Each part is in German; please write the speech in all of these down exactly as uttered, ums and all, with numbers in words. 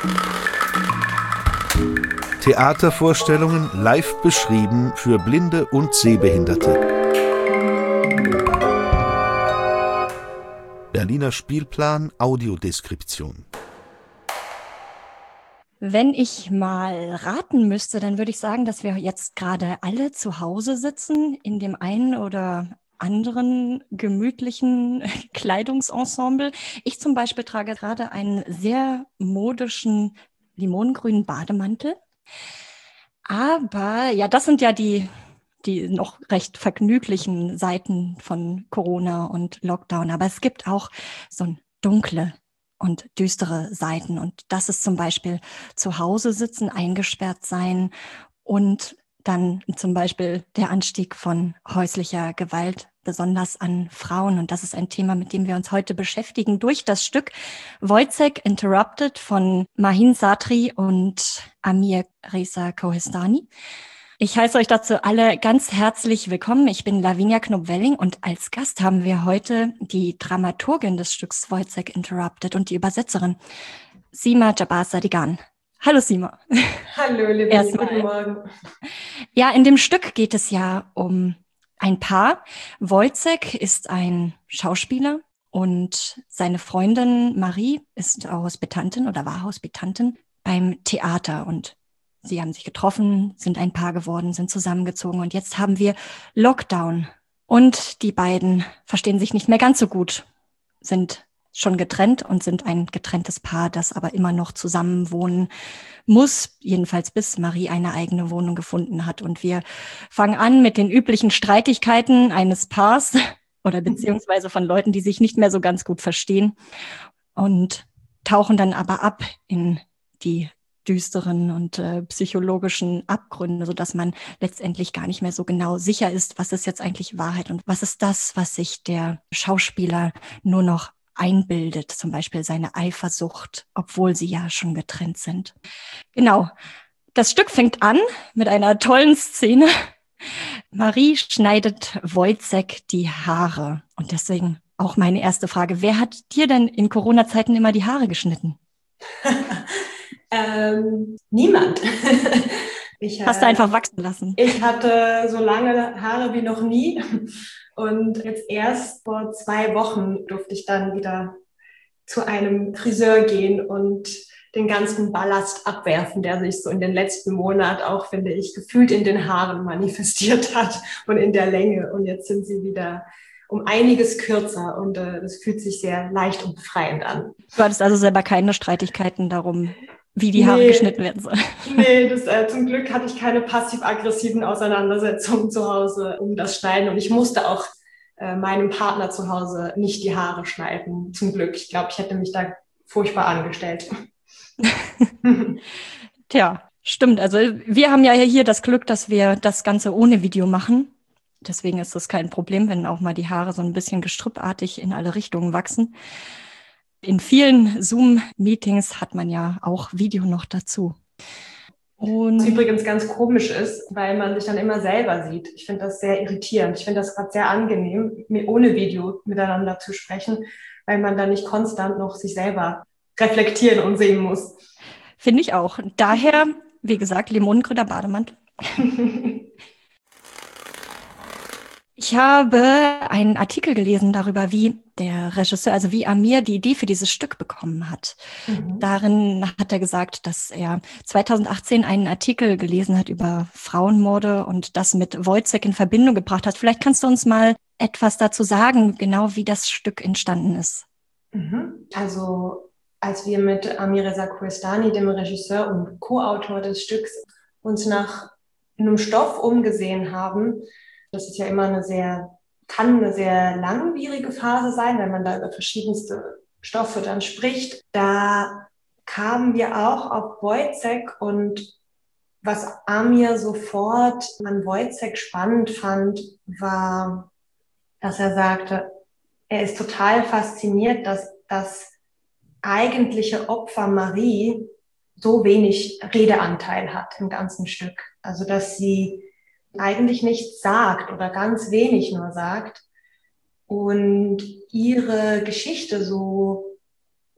Theatervorstellungen live beschrieben für Blinde und Sehbehinderte. Berliner Spielplan Audiodeskription. Wenn ich mal raten müsste, dann würde ich sagen, dass wir jetzt gerade alle zu Hause sitzen, in dem einen oder anderen gemütlichen Kleidungsensemble. Ich zum Beispiel trage gerade einen sehr modischen limonengrünen Bademantel. Aber ja, das sind ja die, die noch recht vergnüglichen Seiten von Corona und Lockdown. Aber es gibt auch so ein dunkle und düstere Seiten. Und das ist zum Beispiel zu Hause sitzen, eingesperrt sein und dann zum Beispiel der Anstieg von häuslicher Gewalt, besonders an Frauen. Und das ist ein Thema, mit dem wir uns heute beschäftigen, durch das Stück Wojciech Interrupted von Mahin Satri und Amir Reza Kohestani. Ich heiße euch dazu alle ganz herzlich willkommen. Ich bin Lavinia Knob-Welling und als Gast haben wir heute die Dramaturgin des Stücks Wojciech Interrupted und die Übersetzerin Sima Jabbar-Sadigan. Hallo Sima. Hallo Lavinia, guten Morgen. Ja, in dem Stück geht es ja um ein Paar. Wojciech ist ein Schauspieler und seine Freundin Marie ist Hospitantin oder war Hospitantin beim Theater und sie haben sich getroffen, sind ein Paar geworden, sind zusammengezogen und jetzt haben wir Lockdown. Und die beiden verstehen sich nicht mehr ganz so gut, sind schon getrennt und sind ein getrenntes Paar, das aber immer noch zusammen wohnen muss, jedenfalls bis Marie eine eigene Wohnung gefunden hat. Und wir fangen an mit den üblichen Streitigkeiten eines Paars oder beziehungsweise von Leuten, die sich nicht mehr so ganz gut verstehen und tauchen dann aber ab in die düsteren und äh, psychologischen Abgründe, sodass man letztendlich gar nicht mehr so genau sicher ist, was ist jetzt eigentlich Wahrheit und was ist das, was sich der Schauspieler nur noch einbildet, zum Beispiel seine Eifersucht, obwohl sie ja schon getrennt sind. Genau. Das Stück fängt an mit einer tollen Szene. Marie schneidet Wojciech die Haare. Und deswegen auch meine erste Frage. Wer hat dir denn in Corona-Zeiten immer die Haare geschnitten? ähm, niemand. Ich, Hast du einfach wachsen lassen? Ich hatte so lange Haare wie noch nie. Und jetzt erst vor zwei Wochen durfte ich dann wieder zu einem Friseur gehen und den ganzen Ballast abwerfen, der sich so in den letzten Monaten auch, finde ich, gefühlt in den Haaren manifestiert hat und in der Länge. Und jetzt sind sie wieder um einiges kürzer und äh, das fühlt sich sehr leicht und befreiend an. Du hattest also selber keine Streitigkeiten darum, wie die Haare nee, geschnitten werden sollen? Nee, das, äh, zum Glück hatte ich keine passiv-aggressiven Auseinandersetzungen zu Hause um das Schneiden und ich musste auch äh, meinem Partner zu Hause nicht die Haare schneiden, zum Glück. Ich glaube, ich hätte mich da furchtbar angestellt. Tja, stimmt. Also wir haben ja hier das Glück, dass wir das Ganze ohne Video machen. Deswegen ist das kein Problem, wenn auch mal die Haare so ein bisschen gestrüppartig in alle Richtungen wachsen. In vielen Zoom-Meetings hat man ja auch Video noch dazu. Und was übrigens ganz komisch ist, weil man sich dann immer selber sieht. Ich finde das sehr irritierend. Ich finde das gerade sehr angenehm, ohne Video miteinander zu sprechen, weil man dann nicht konstant noch sich selber reflektieren und sehen muss. Finde ich auch. Daher, wie gesagt, limonengrüner Bademantel. Ich habe einen Artikel gelesen darüber, wie der Regisseur, also wie Amir die Idee für dieses Stück bekommen hat. Mhm. Darin hat er gesagt, dass er zweitausendachtzehn einen Artikel gelesen hat über Frauenmorde und das mit Wojciech in Verbindung gebracht hat. Vielleicht kannst du uns mal etwas dazu sagen, genau wie das Stück entstanden ist. Mhm. Also als wir mit Amir Reza Kohestani, dem Regisseur und Co-Autor des Stücks, uns nach einem Stoff umgesehen haben, das ist ja immer eine sehr, kann eine sehr langwierige Phase sein, wenn man da über verschiedenste Stoffe dann spricht. Da kamen wir auch auf Wojciech und was Amir sofort an Wojciech spannend fand, war, dass er sagte, er ist total fasziniert, dass das eigentliche Opfer Marie so wenig Redeanteil hat im ganzen Stück. Also dass sie eigentlich nichts sagt oder ganz wenig nur sagt und ihre Geschichte so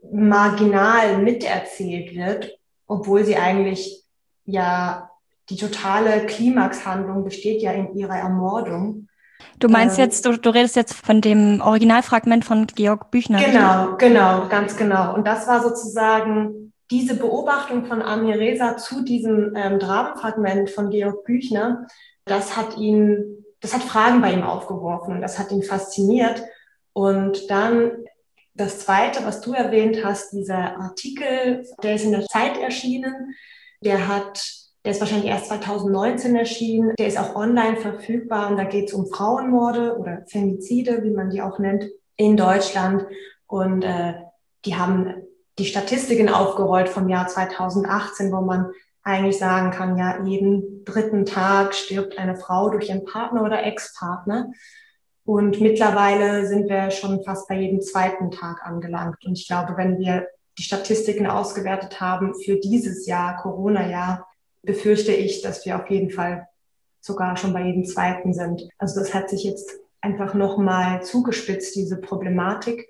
marginal miterzählt wird, obwohl sie eigentlich ja die totale Klimaxhandlung besteht ja in ihrer Ermordung. Du meinst ähm, jetzt, du, du redest jetzt von dem Originalfragment von Georg Büchner. Genau, richtig? genau, ganz genau. Und das war sozusagen diese Beobachtung von Amir Reza zu diesem ähm, Dramenfragment von Georg Büchner. Das hat ihn, das hat Fragen bei ihm aufgeworfen und das hat ihn fasziniert. Und dann das Zweite, was du erwähnt hast, dieser Artikel, der ist in der Zeit erschienen. Der hat, der ist wahrscheinlich erst zwanzig neunzehn erschienen. Der ist auch online verfügbar und da geht es um Frauenmorde oder Femizide, wie man die auch nennt, in Deutschland. Und äh, die haben die Statistiken aufgerollt vom Jahr zweitausendachtzehn, wo man eigentlich sagen kann, ja, jeden dritten Tag stirbt eine Frau durch ihren Partner oder Ex-Partner. Und mittlerweile sind wir schon fast bei jedem zweiten Tag angelangt. Und ich glaube, wenn wir die Statistiken ausgewertet haben für dieses Jahr, Corona-Jahr, befürchte ich, dass wir auf jeden Fall sogar schon bei jedem zweiten sind. Also das hat sich jetzt einfach nochmal zugespitzt, diese Problematik.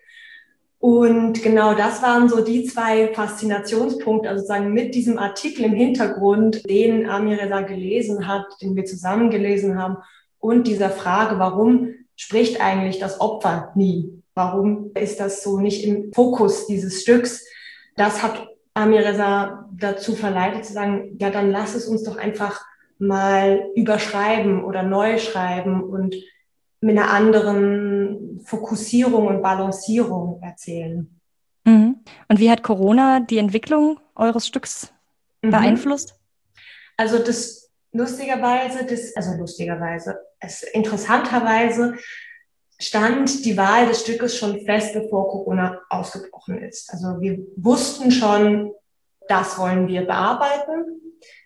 Und genau das waren so die zwei Faszinationspunkte, also sozusagen mit diesem Artikel im Hintergrund, den Amir Reza gelesen hat, den wir zusammen gelesen haben, und dieser Frage, warum spricht eigentlich das Opfer nie? Warum ist das so nicht im Fokus dieses Stücks? Das hat Amir Reza dazu verleitet zu sagen, ja, dann lass es uns doch einfach mal überschreiben oder neu schreiben und mit einer anderen Fokussierung und Balancierung erzählen. Mhm. Und wie hat Corona die Entwicklung eures Stücks Mhm. beeinflusst? Also das lustigerweise, das, also lustigerweise, es interessanterweise stand die Wahl des Stückes schon fest, bevor Corona ausgebrochen ist. Also wir wussten schon, das wollen wir bearbeiten.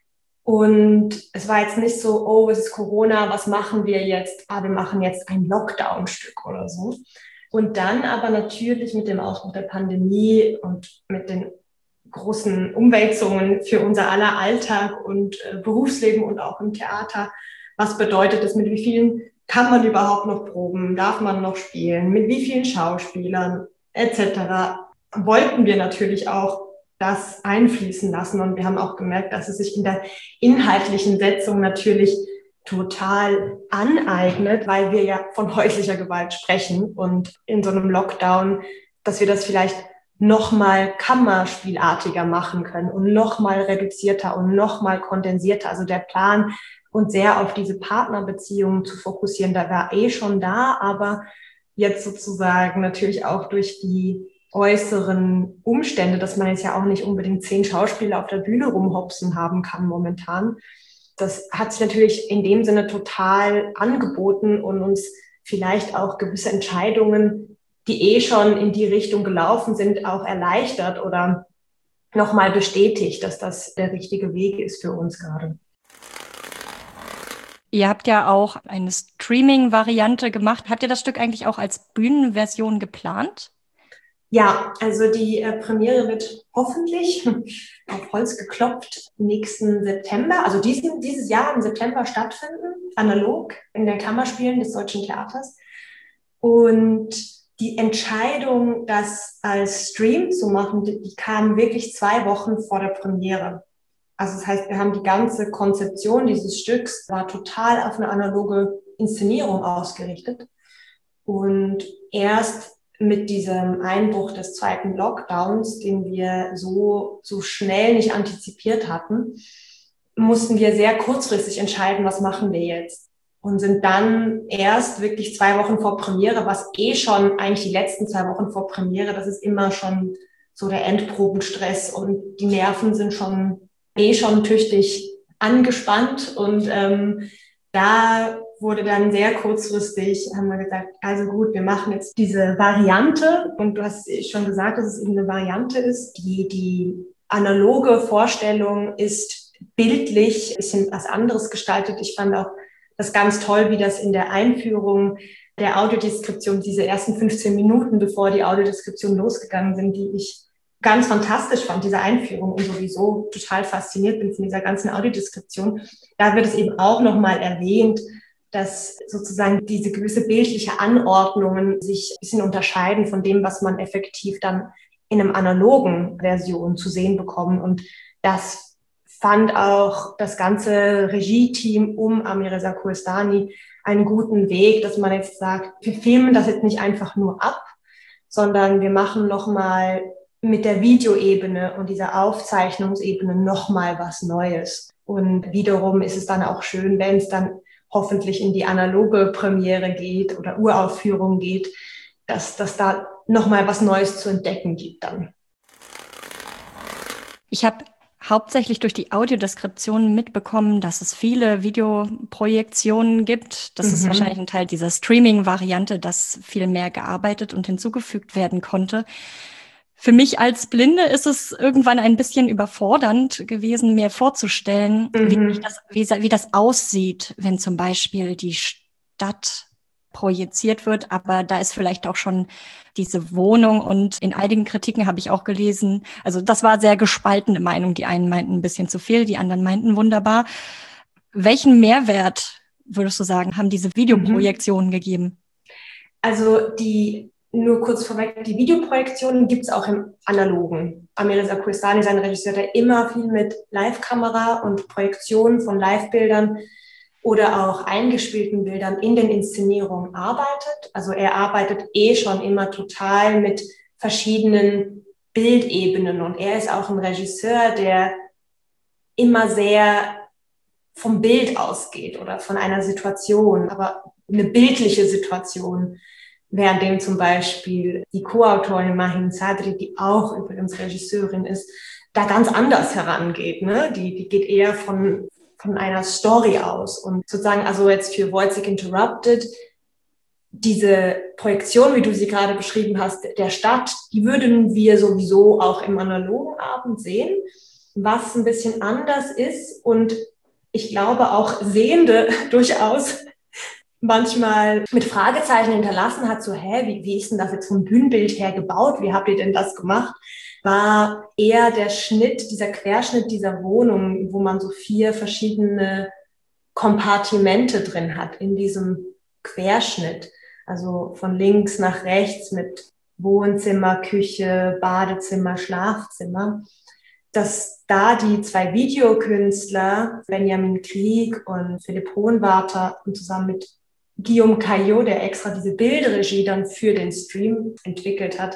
Und es war jetzt nicht so, oh, es ist Corona, was machen wir jetzt? Ah, wir machen jetzt ein Lockdown-Stück oder so. Und dann aber natürlich mit dem Ausbruch der Pandemie und mit den großen Umwälzungen für unser aller Alltag und äh, Berufsleben und auch im Theater. Was bedeutet es, mit wie vielen kann man überhaupt noch proben? Darf man noch spielen? Mit wie vielen Schauspielern et cetera wollten wir natürlich auch das einfließen lassen. Und wir haben auch gemerkt, dass es sich in der inhaltlichen Setzung natürlich total aneignet, weil wir ja von häuslicher Gewalt sprechen und in so einem Lockdown, dass wir das vielleicht noch mal kammerspielartiger machen können und noch mal reduzierter und noch mal kondensierter. Also der Plan, uns sehr auf diese Partnerbeziehungen zu fokussieren, da war eh schon da, aber jetzt sozusagen natürlich auch durch die äußeren Umstände, dass man jetzt ja auch nicht unbedingt zehn Schauspieler auf der Bühne rumhopsen haben kann momentan. Das hat sich natürlich in dem Sinne total angeboten und uns vielleicht auch gewisse Entscheidungen, die eh schon in die Richtung gelaufen sind, auch erleichtert oder nochmal bestätigt, dass das der richtige Weg ist für uns gerade. Ihr habt ja auch eine Streaming-Variante gemacht. Habt ihr das Stück eigentlich auch als Bühnenversion geplant? Ja, also die äh, Premiere wird hoffentlich auf Holz geklopft nächsten September, also diesen, dieses Jahr im September stattfinden, analog in den Kammerspielen des Deutschen Theaters. Und die Entscheidung, das als Stream zu machen, die, die kam wirklich zwei Wochen vor der Premiere. Also das heißt, wir haben die ganze Konzeption dieses Stücks war total auf eine analoge Inszenierung ausgerichtet. Und erst mit diesem Einbruch des zweiten Lockdowns, den wir so, so schnell nicht antizipiert hatten, mussten wir sehr kurzfristig entscheiden, was machen wir jetzt. Und sind dann erst wirklich zwei Wochen vor Premiere, was eh schon eigentlich die letzten zwei Wochen vor Premiere, das ist immer schon so der Endprobenstress und die Nerven sind schon eh schon tüchtig angespannt. Und ähm, da wurde dann sehr kurzfristig, haben wir gesagt, also gut, wir machen jetzt diese Variante. Und du hast schon gesagt, dass es eben eine Variante ist. Die, die analoge Vorstellung ist bildlich ein bisschen was anderes gestaltet. Ich fand auch das ganz toll, wie das in der Einführung der Audiodeskription, diese ersten fünfzehn Minuten, bevor die Audiodeskription losgegangen sind, die ich ganz fantastisch fand, diese Einführung, und sowieso total fasziniert bin von dieser ganzen Audiodeskription. Da wird es eben auch nochmal erwähnt, dass sozusagen diese gewisse bildliche Anordnungen sich ein bisschen unterscheiden von dem, was man effektiv dann in einem analogen Version zu sehen bekommen. Und das fand auch das ganze Regie-Team um Amireza Koestani einen guten Weg, dass man jetzt sagt, wir filmen das jetzt nicht einfach nur ab, sondern wir machen nochmal mit der Videoebene und dieser Aufzeichnungsebene nochmal was Neues. Und wiederum ist es dann auch schön, wenn es dann hoffentlich in die analoge Premiere geht oder Uraufführung geht, dass das da nochmal was Neues zu entdecken gibt dann. Ich habe hauptsächlich durch die Audiodeskription mitbekommen, dass es viele Videoprojektionen gibt. Das mhm. ist wahrscheinlich ein Teil dieser Streaming-Variante, dass viel mehr gearbeitet und hinzugefügt werden konnte. Für mich als Blinde ist es irgendwann ein bisschen überfordernd gewesen, mir vorzustellen, mhm. wie, das, wie, wie das aussieht, wenn zum Beispiel die Stadt projiziert wird, aber da ist vielleicht auch schon diese Wohnung, und in einigen Kritiken habe ich auch gelesen, also das war sehr gespaltene Meinung, die einen meinten ein bisschen zu viel, die anderen meinten wunderbar. Welchen Mehrwert, würdest du sagen, haben diese Videoprojektionen mhm. gegeben? Also die, nur kurz vorweg, die Videoprojektionen gibt es auch im Analogen. Amireza Koestani ist ein Regisseur, der immer viel mit Live-Kamera und Projektionen von Live-Bildern oder auch eingespielten Bildern in den Inszenierungen arbeitet. Also er arbeitet eh schon immer total mit verschiedenen Bildebenen, und er ist auch ein Regisseur, der immer sehr vom Bild ausgeht oder von einer Situation, aber eine bildliche Situation, währenddem zum Beispiel die Co-Autorin Mahin Sadri, die auch übrigens Regisseurin ist, da ganz anders herangeht. Ne? Die, die geht eher von von einer Story aus. Und sozusagen, also jetzt für Wojciech Interrupted, diese Projektion, wie du sie gerade beschrieben hast, der Stadt, die würden wir sowieso auch im analogen Abend sehen, was ein bisschen anders ist und ich glaube auch Sehende durchaus manchmal mit Fragezeichen hinterlassen hat, so, hä, wie, wie ist denn das jetzt vom Bühnenbild her gebaut? Wie habt ihr denn das gemacht? War eher der Schnitt, dieser Querschnitt dieser Wohnung, wo man so vier verschiedene Kompartimente drin hat in diesem Querschnitt. Also von links nach rechts mit Wohnzimmer, Küche, Badezimmer, Schlafzimmer. Dass da die zwei Videokünstler, Benjamin Krieg und Philipp Hohenwarter, und zusammen mit Guillaume Caillot, der extra diese Bildregie dann für den Stream entwickelt hat,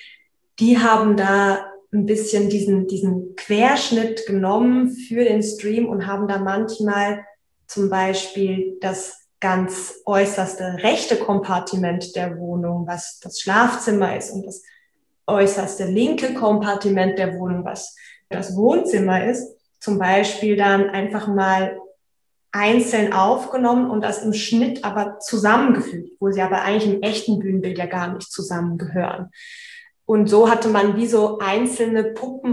die haben da ein bisschen diesen, diesen Querschnitt genommen für den Stream und haben da manchmal zum Beispiel das ganz äußerste rechte Kompartiment der Wohnung, was das Schlafzimmer ist, und das äußerste linke Kompartiment der Wohnung, was das Wohnzimmer ist, zum Beispiel dann einfach mal einzeln aufgenommen und das im Schnitt aber zusammengefügt, wo sie aber eigentlich im echten Bühnenbild ja gar nicht zusammengehören. Und so hatte man wie so einzelne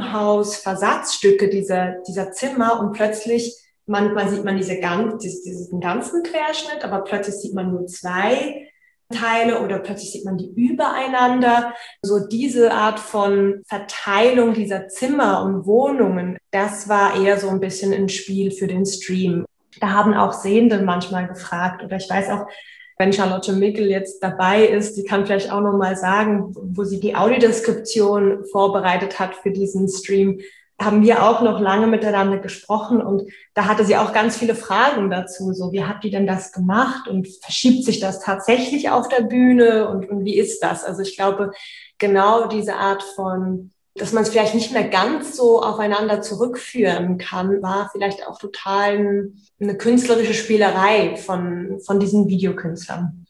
Puppenhaus-Versatzstücke dieser, dieser Zimmer, und plötzlich, manchmal sieht man diese ganz, diesen ganzen Querschnitt, aber plötzlich sieht man nur zwei Teile oder plötzlich sieht man die übereinander. So diese Art von Verteilung dieser Zimmer und Wohnungen, das war eher so ein bisschen ein Spiel für den Stream. Da haben auch Sehende manchmal gefragt, oder ich weiß auch, wenn Charlotte Mickel jetzt dabei ist, die kann vielleicht auch nochmal sagen, wo sie die Audiodeskription vorbereitet hat für diesen Stream, haben wir auch noch lange miteinander gesprochen, und da hatte sie auch ganz viele Fragen dazu. So, wie habt ihr denn das gemacht, und verschiebt sich das tatsächlich auf der Bühne, und, und wie ist das? Also ich glaube, genau diese Art von, dass man es vielleicht nicht mehr ganz so aufeinander zurückführen kann, war vielleicht auch total eine künstlerische Spielerei von, von diesen Videokünstlern.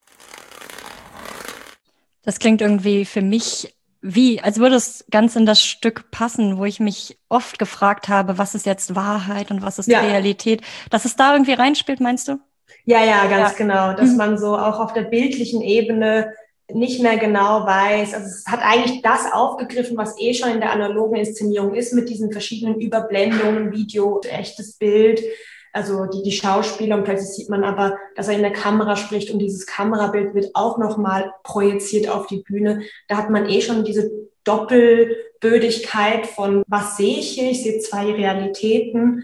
Das klingt irgendwie für mich wie, als würde es ganz in das Stück passen, wo ich mich oft gefragt habe, was ist jetzt Wahrheit und was ist ja. Realität. Dass es da irgendwie reinspielt, meinst du? Ja, ja, ganz ja. genau. Dass mhm. man so auch auf der bildlichen Ebene nicht mehr genau weiß. Also es hat eigentlich das aufgegriffen, was eh schon in der analogen Inszenierung ist, mit diesen verschiedenen Überblendungen, Video, echtes Bild, also die, die Schauspieler, und plötzlich sieht man aber, dass er in der Kamera spricht, und dieses Kamerabild wird auch nochmal projiziert auf die Bühne. Da hat man eh schon diese Doppelbödigkeit von, was sehe ich hier? Ich sehe zwei Realitäten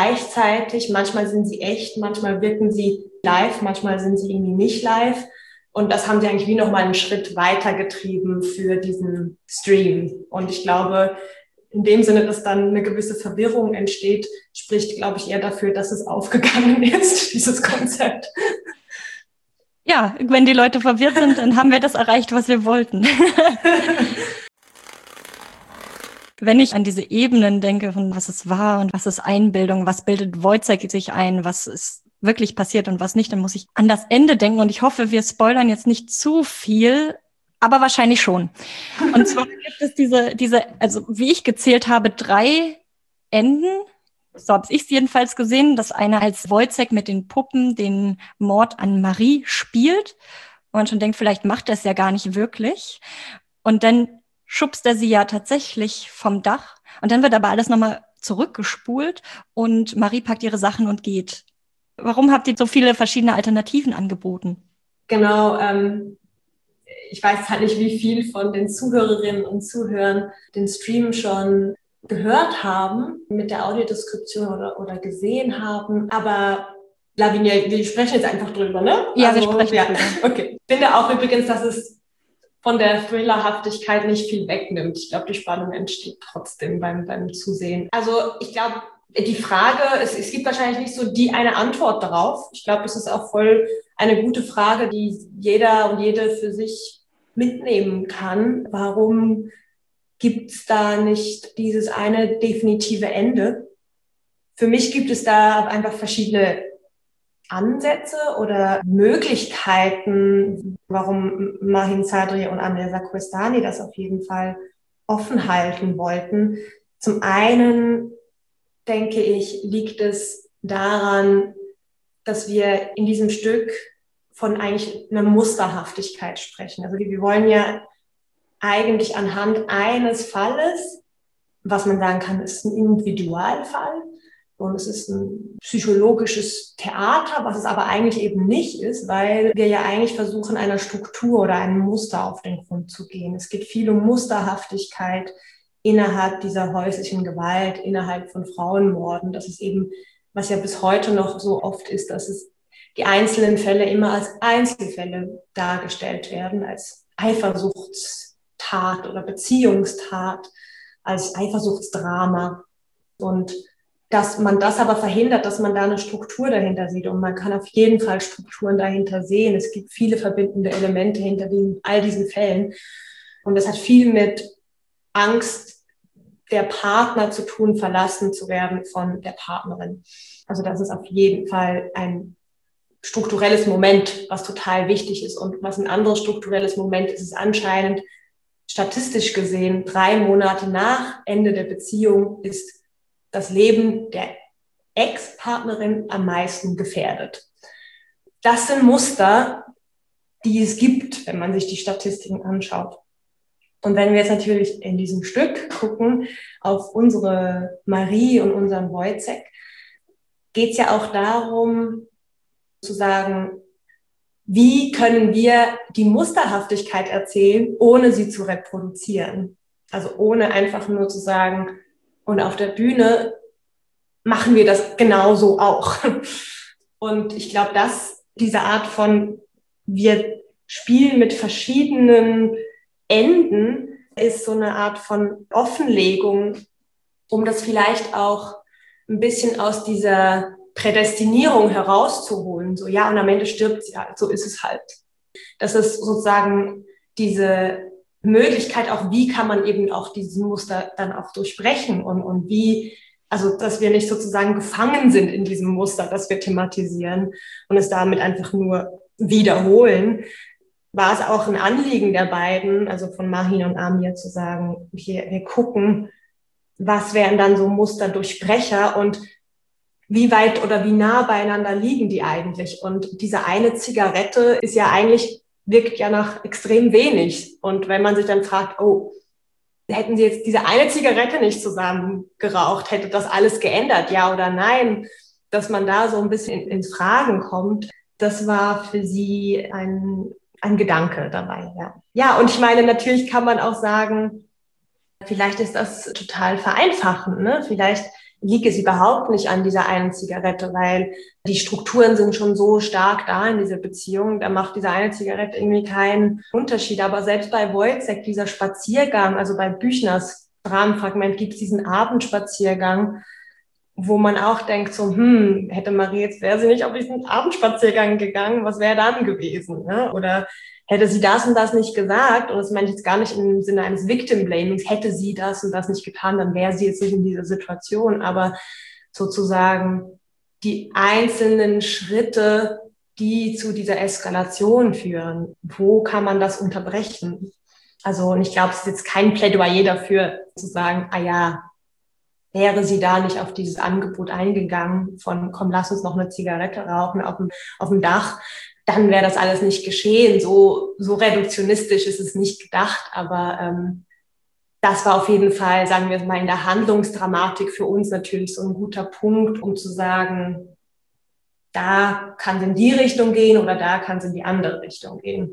gleichzeitig. Manchmal sind sie echt, manchmal wirken sie live, manchmal sind sie irgendwie nicht live. Und das haben sie eigentlich wie nochmal einen Schritt weitergetrieben für diesen Stream. Und ich glaube, in dem Sinne, dass dann eine gewisse Verwirrung entsteht, spricht, glaube ich, eher dafür, dass es aufgegangen ist, dieses Konzept. Ja, wenn die Leute verwirrt sind, dann haben wir das erreicht, was wir wollten. Wenn ich an diese Ebenen denke, von was es war und was ist Einbildung, was bildet Wojciech sich ein, was ist wirklich passiert und was nicht, dann muss ich an das Ende denken. Und ich hoffe, wir spoilern jetzt nicht zu viel, aber wahrscheinlich schon. Und zwar gibt es diese, diese, also wie ich gezählt habe, drei Enden. So habe ich es jedenfalls gesehen. Das eine, als Wojciech mit den Puppen den Mord an Marie spielt. Und man schon denkt, vielleicht macht er es ja gar nicht wirklich. Und dann schubst er sie ja tatsächlich vom Dach. Und dann wird aber alles nochmal zurückgespult und Marie packt ihre Sachen und geht. Warum habt ihr so viele verschiedene Alternativen angeboten? Genau, ähm, ich weiß halt nicht, wie viel von den Zuhörerinnen und Zuhörern den Stream schon gehört haben mit der Audiodeskription oder, oder gesehen haben. Aber Lavinia, wir sprechen jetzt einfach drüber, ne? Ja, also, wir sprechen ja, drüber. Okay. Ich finde auch übrigens, dass es von der Thrillerhaftigkeit nicht viel wegnimmt. Ich glaube, die Spannung entsteht trotzdem beim, beim Zusehen. Also ich glaube, die Frage, es, es gibt wahrscheinlich nicht so die eine Antwort darauf. Ich glaube, es ist auch voll eine gute Frage, die jeder und jede für sich mitnehmen kann. Warum gibt es da nicht dieses eine definitive Ende? Für mich gibt es da einfach verschiedene Ansätze oder Möglichkeiten, warum Mahin Zadri und Amir Sakristani das auf jeden Fall offen halten wollten. Zum einen, denke ich, liegt es daran, dass wir in diesem Stück von eigentlich einer Musterhaftigkeit sprechen. Also wir wollen ja eigentlich anhand eines Falles, was man sagen kann, ist ein Individualfall und es ist ein psychologisches Theater, was es aber eigentlich eben nicht ist, weil wir ja eigentlich versuchen, einer Struktur oder einem Muster auf den Grund zu gehen. Es geht viel um Musterhaftigkeit innerhalb dieser häuslichen Gewalt, innerhalb von Frauenmorden. Das ist eben, was ja bis heute noch so oft ist, dass es die einzelnen Fälle immer als Einzelfälle dargestellt werden, als Eifersuchtstat oder Beziehungstat, als Eifersuchtsdrama. Und dass man das aber verhindert, dass man da eine Struktur dahinter sieht. Und man kann auf jeden Fall Strukturen dahinter sehen. Es gibt viele verbindende Elemente hinter den, all diesen Fällen. Und das hat viel mit Angst der Partner zu tun, verlassen zu werden von der Partnerin. Also das ist auf jeden Fall ein strukturelles Moment, was total wichtig ist. Und was ein anderes strukturelles Moment ist, ist anscheinend statistisch gesehen, drei Monate nach Ende der Beziehung ist das Leben der Ex-Partnerin am meisten gefährdet. Das sind Muster, die es gibt, wenn man sich die Statistiken anschaut. Und wenn wir jetzt natürlich in diesem Stück gucken auf unsere Marie und unseren Wojciech, geht es ja auch darum zu sagen, wie können wir die Musterhaftigkeit erzählen, ohne sie zu reproduzieren. Also ohne einfach nur zu sagen, und auf der Bühne machen wir das genauso auch. Und ich glaube, dass diese Art von, wir spielen mit verschiedenen Enden, ist so eine Art von Offenlegung, um das vielleicht auch ein bisschen aus dieser Prädestinierung herauszuholen. So, ja, und am Ende stirbt sie halt, so ist es halt. Das ist sozusagen diese Möglichkeit auch, wie kann man eben auch dieses Muster dann auch durchbrechen und, und wie, also dass wir nicht sozusagen gefangen sind in diesem Muster, das wir thematisieren und es damit einfach nur wiederholen, war es auch ein Anliegen der beiden, also von Mahin und Amir, zu sagen, wir, wir gucken, was wären dann so Musterdurchbrecher und wie weit oder wie nah beieinander liegen die eigentlich? Und diese eine Zigarette ist ja eigentlich, wirkt ja nach extrem wenig. Und wenn man sich dann fragt, oh, hätten sie jetzt diese eine Zigarette nicht zusammen geraucht, hätte das alles geändert, ja oder nein? Dass man da so ein bisschen ins Fragen kommt, das war für sie ein, ein Gedanke dabei, ja. Ja, und ich meine, natürlich kann man auch sagen, vielleicht ist das total vereinfachend, ne? Vielleicht liegt es überhaupt nicht an dieser einen Zigarette, weil die Strukturen sind schon so stark da in dieser Beziehung, da macht diese eine Zigarette irgendwie keinen Unterschied. Aber selbst bei Wojciech, dieser Spaziergang, also bei Büchners Rahmenfragment gibt es diesen Abendspaziergang, wo man auch denkt, so, hm, hätte Marie jetzt, wäre sie nicht auf diesen Abendspaziergang gegangen, was wäre dann gewesen? Ne? Oder hätte sie das und das nicht gesagt, und das meine ich jetzt gar nicht im Sinne eines Victim-Blamings, hätte sie das und das nicht getan, dann wäre sie jetzt nicht in dieser Situation. Aber sozusagen die einzelnen Schritte, die zu dieser Eskalation führen, wo kann man das unterbrechen? Also, und ich glaube, es ist jetzt kein Plädoyer dafür, zu sagen, ah ja, wäre sie da nicht auf dieses Angebot eingegangen von, komm, lass uns noch eine Zigarette rauchen auf dem, auf dem Dach, dann wäre das alles nicht geschehen. So, so reduktionistisch ist es nicht gedacht, aber ähm, das war auf jeden Fall, sagen wir mal, in der Handlungsdramatik für uns natürlich so ein guter Punkt, um zu sagen, da kann es in die Richtung gehen oder da kann es in die andere Richtung gehen.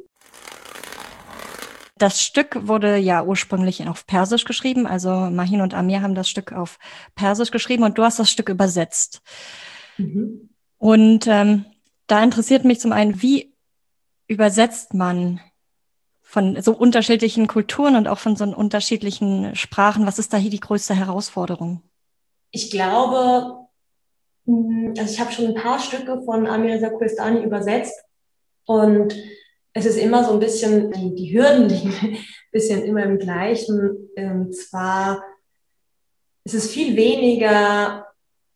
Das Stück wurde ja ursprünglich auf Persisch geschrieben, also Mahin und Amir haben das Stück auf Persisch geschrieben und du hast das Stück übersetzt. Mhm. Und ähm, da interessiert mich zum einen, wie übersetzt man von so unterschiedlichen Kulturen und auch von so unterschiedlichen Sprachen? Was ist da hier die größte Herausforderung? Ich glaube, also ich habe schon ein paar Stücke von Amireza Koestani übersetzt und es ist immer so ein bisschen, die, die Hürden liegen ein bisschen immer im Gleichen. Und zwar ist es viel weniger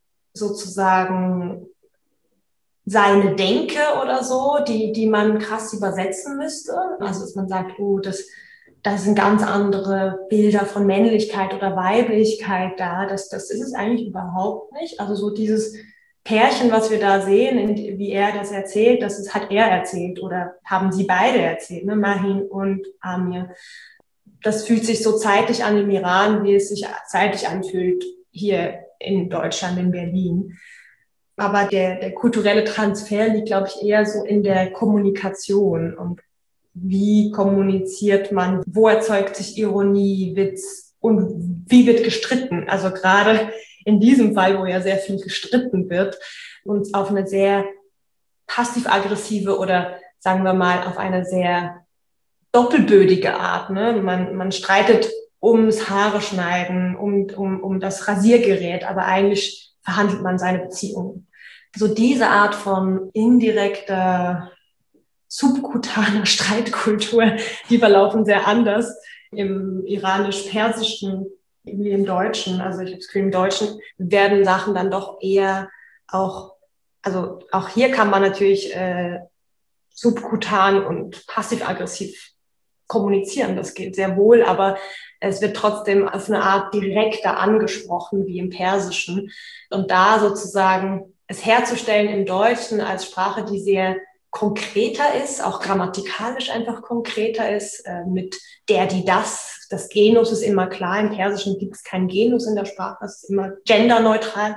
sozusagen seine Denke oder so, die, die man krass übersetzen müsste. Also dass man sagt, oh, das, das sind ganz andere Bilder von Männlichkeit oder Weiblichkeit da. Das, das ist es eigentlich überhaupt nicht. Also so dieses Pärchen, was wir da sehen, wie er das erzählt, das ist, hat er erzählt oder haben sie beide erzählt, ne? Mahin und Amir. Das fühlt sich so zeitlich an im Iran, wie es sich zeitlich anfühlt hier in Deutschland, in Berlin. Aber der, der kulturelle Transfer liegt, glaube ich, eher so in der Kommunikation. Und wie kommuniziert man, wo erzeugt sich Ironie, Witz und wie wird gestritten? Also gerade in diesem Fall, wo ja sehr viel gestritten wird und auf eine sehr passiv-aggressive oder sagen wir mal auf eine sehr doppelbödige Art. Ne? Man, man streitet ums Haare schneiden, um, um, um das Rasiergerät, aber eigentlich verhandelt man seine Beziehungen. So diese Art von indirekter, subkutaner Streitkultur, die verlaufen sehr anders im iranisch-persischen wie im Deutschen. Also ich habe das Gefühl, im Deutschen werden Sachen dann doch eher auch, also auch hier kann man natürlich äh, subkutan und passiv-aggressiv kommunizieren. Das geht sehr wohl, aber es wird trotzdem auf eine Art direkter angesprochen wie im Persischen. Und da sozusagen es herzustellen im Deutschen als Sprache, die sehr konkreter ist, auch grammatikalisch einfach konkreter ist, äh, mit der, die, das. Das Genus ist immer klar. Im Persischen gibt es kein Genus in der Sprache, es ist immer genderneutral.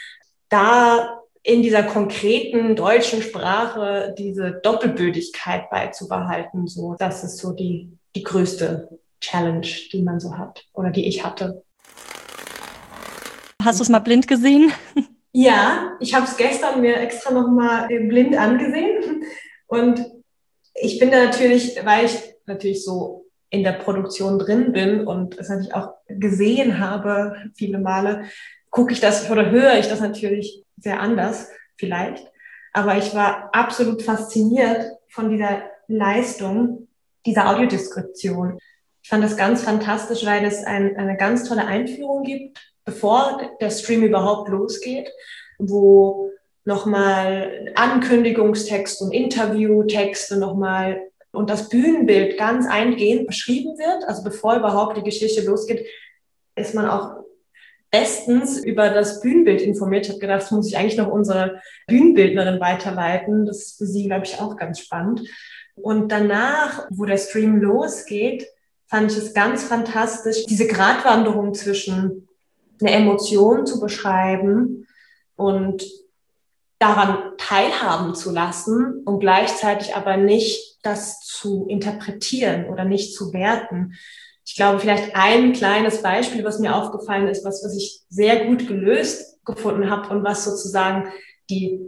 Da in dieser konkreten deutschen Sprache diese Doppelbödigkeit beizubehalten, so, das ist so die, die größte Challenge, die man so hat oder die ich hatte. Hast du es mal blind gesehen? Ja, ich habe es gestern mir extra nochmal blind angesehen und ich bin da natürlich, weil ich natürlich so in der Produktion drin bin und es natürlich auch gesehen habe viele Male, gucke ich das oder höre ich das natürlich sehr anders vielleicht. Aber ich war absolut fasziniert von dieser Leistung, dieser Audiodeskription. Ich fand das ganz fantastisch, weil es ein, eine ganz tolle Einführung gibt, bevor der Stream überhaupt losgeht, wo nochmal Ankündigungstext und Interviewtexte nochmal und das Bühnenbild ganz eingehend beschrieben wird. Also bevor überhaupt die Geschichte losgeht, ist man auch bestens über das Bühnenbild informiert. Ich habe gedacht, das muss ich eigentlich noch unsere Bühnenbildnerin weiterleiten. Das ist für sie, glaube ich, auch ganz spannend. Und danach, wo der Stream losgeht, fand ich es ganz fantastisch, diese Gratwanderung zwischen eine Emotion zu beschreiben und daran teilhaben zu lassen und gleichzeitig aber nicht das zu interpretieren oder nicht zu werten. Ich glaube, vielleicht ein kleines Beispiel, was mir aufgefallen ist, was, was ich sehr gut gelöst gefunden habe und was sozusagen die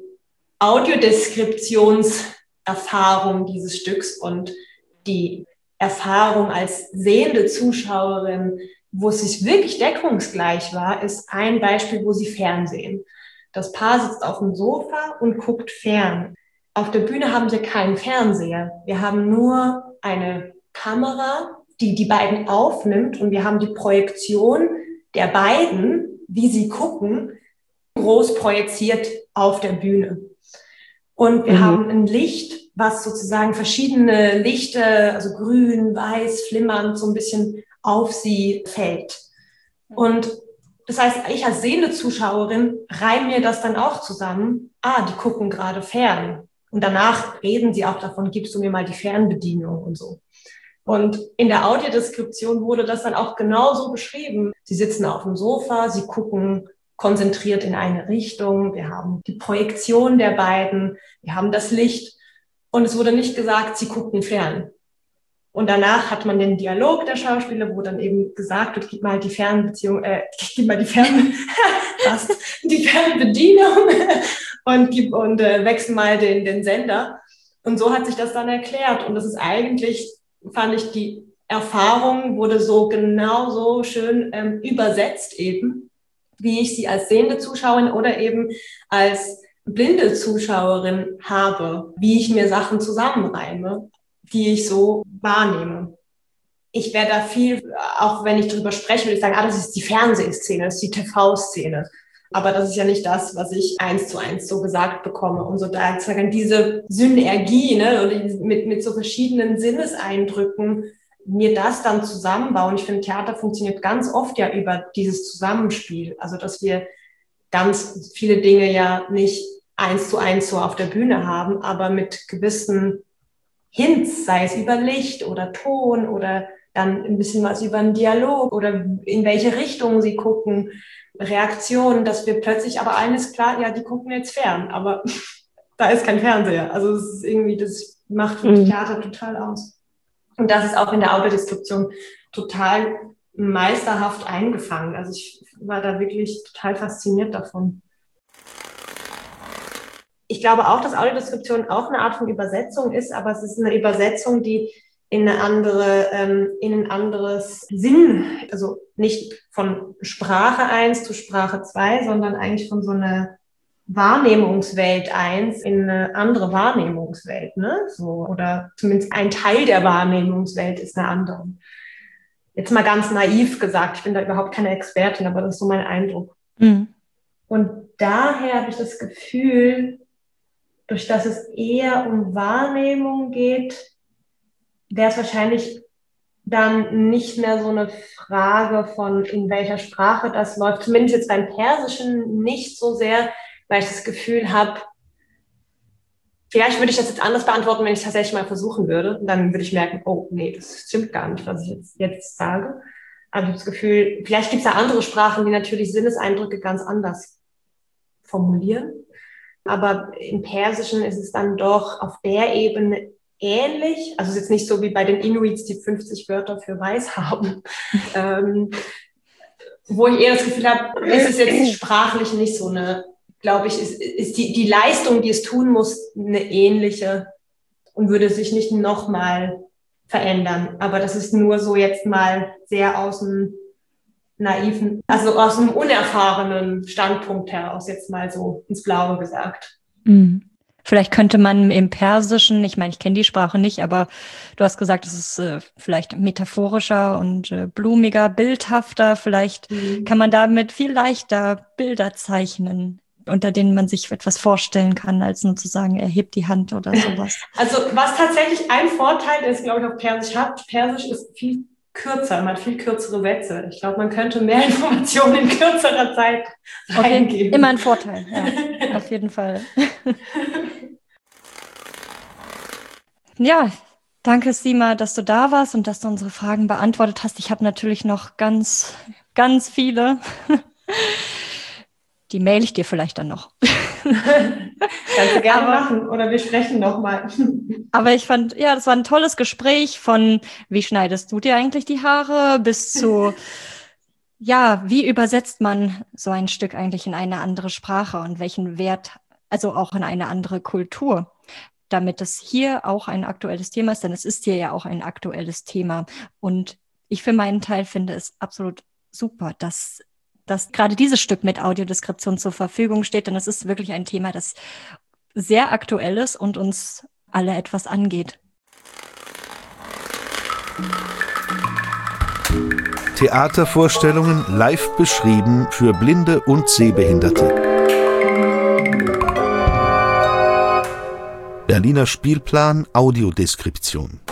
Audiodeskriptionserfahrung dieses Stücks und die Erfahrung als sehende Zuschauerin, wo es sich wirklich deckungsgleich war, ist ein Beispiel, wo sie fernsehen. Das Paar sitzt auf dem Sofa und guckt fern. Auf der Bühne haben wir keinen Fernseher. Wir haben nur eine Kamera, die die beiden aufnimmt, und wir haben die Projektion der beiden, wie sie gucken, groß projiziert auf der Bühne. Und wir mhm. haben ein Licht, was sozusagen verschiedene Lichter, also grün, weiß, flimmernd, so ein bisschen auf sie fällt. Und das heißt, ich als sehende Zuschauerin reihe mir das dann auch zusammen. Ah, die gucken gerade fern. Und danach reden sie auch davon, gibst du mir mal die Fernbedienung und so. Und in der Audiodeskription wurde das dann auch genauso beschrieben. Sie sitzen auf dem Sofa, sie gucken konzentriert in eine Richtung. Wir haben die Projektion der beiden, wir haben das Licht. Und es wurde nicht gesagt, sie gucken fern. Und danach hat man den Dialog der Schauspieler, wo dann eben gesagt wird, gib mal die Fernbeziehung, äh, gib mal die Fern, fast, die Fernbedienung und gib und äh, wechsel mal den, den Sender. Und so hat sich das dann erklärt. Und das ist eigentlich, fand ich, die Erfahrung wurde so genau so schön ähm, übersetzt eben, wie ich sie als sehende Zuschauerin oder eben als blinde Zuschauerin habe, wie ich mir Sachen zusammenreime, die ich so wahrnehme. Ich werde da viel, auch wenn ich darüber spreche, würde ich sagen, ah, das ist die Fernsehszene, das ist die T V-Szene. Aber das ist ja nicht das, was ich eins zu eins so gesagt bekomme. Und so da sagen diese Synergie, ne, und mit, mit so verschiedenen Sinneseindrücken mir das dann zusammenbauen. Ich finde, Theater funktioniert ganz oft ja über dieses Zusammenspiel. Also, dass wir ganz viele Dinge ja nicht eins zu eins so auf der Bühne haben, aber mit gewissen Hints, sei es über Licht oder Ton oder dann ein bisschen was über einen Dialog oder in welche Richtung sie gucken, Reaktionen, dass wir plötzlich, aber eines klar, ja, die gucken jetzt fern, aber da ist kein Fernseher. Also es ist irgendwie, das macht für mich Theater total aus. Und das ist auch in der Audiodeskription total meisterhaft eingefangen. Also ich war da wirklich total fasziniert davon. Ich glaube auch, dass Audiodeskription auch eine Art von Übersetzung ist, aber es ist eine Übersetzung, die in eine andere, ähm, in ein anderes Sinn, also nicht von Sprache eins zu Sprache zwei, sondern eigentlich von so einer Wahrnehmungswelt eins in eine andere Wahrnehmungswelt, ne? So, oder zumindest ein Teil der Wahrnehmungswelt ist eine andere. Jetzt mal ganz naiv gesagt, ich bin da überhaupt keine Expertin, aber das ist so mein Eindruck. Mhm. Und daher habe ich das Gefühl, durch das es eher um Wahrnehmung geht, wäre es wahrscheinlich dann nicht mehr so eine Frage von, in welcher Sprache das läuft. Zumindest jetzt beim Persischen nicht so sehr, weil ich das Gefühl habe, vielleicht würde ich das jetzt anders beantworten, wenn ich es tatsächlich mal versuchen würde. Und dann würde ich merken, oh, nee, das stimmt gar nicht, was ich jetzt, jetzt sage. Aber ich habe das Gefühl, vielleicht gibt es da andere Sprachen, die natürlich Sinneseindrücke ganz anders formulieren. Aber im Persischen ist es dann doch auf der Ebene ähnlich. Also es ist jetzt nicht so wie bei den Inuits, die fünfzig Wörter für weiß haben. ähm, wo ich eher das Gefühl habe, ist es jetzt sprachlich nicht so eine, glaube ich, ist, ist die, die Leistung, die es tun muss, eine ähnliche und würde sich nicht nochmal verändern. Aber das ist nur so jetzt mal sehr aus dem naiven, also aus einem unerfahrenen Standpunkt heraus jetzt mal so ins Blaue gesagt. Mhm. Vielleicht könnte man im Persischen, ich meine, ich kenne die Sprache nicht, aber du hast gesagt, es ist äh, vielleicht metaphorischer und äh, blumiger, bildhafter. Vielleicht mhm. kann man damit viel leichter Bilder zeichnen, unter denen man sich etwas vorstellen kann, als nur zu sagen, er hebt die Hand oder sowas. Also was tatsächlich ein Vorteil ist, glaube ich, auf Persisch hat, Persisch ist viel kürzer, man hat viel kürzere Sätze. Ich glaube, man könnte mehr Informationen in kürzerer Zeit reingeben. Okay, immer ein Vorteil, ja, auf jeden Fall. Ja, danke Sima, dass du da warst und dass du unsere Fragen beantwortet hast. Ich habe natürlich noch ganz, ganz viele. Die mail ich dir vielleicht dann noch. Kannst du gerne aber, machen oder wir sprechen nochmal. Aber ich fand, ja, das war ein tolles Gespräch von, wie schneidest du dir eigentlich die Haare, bis zu, ja, wie übersetzt man so ein Stück eigentlich in eine andere Sprache und welchen Wert, also auch in eine andere Kultur, damit es hier auch ein aktuelles Thema ist, denn es ist hier ja auch ein aktuelles Thema. Und ich für meinen Teil finde es absolut super, dass dass gerade dieses Stück mit Audiodeskription zur Verfügung steht, denn es ist wirklich ein Thema, das sehr aktuell ist und uns alle etwas angeht. Theatervorstellungen live beschrieben für Blinde und Sehbehinderte. Berliner Spielplan Audiodeskription.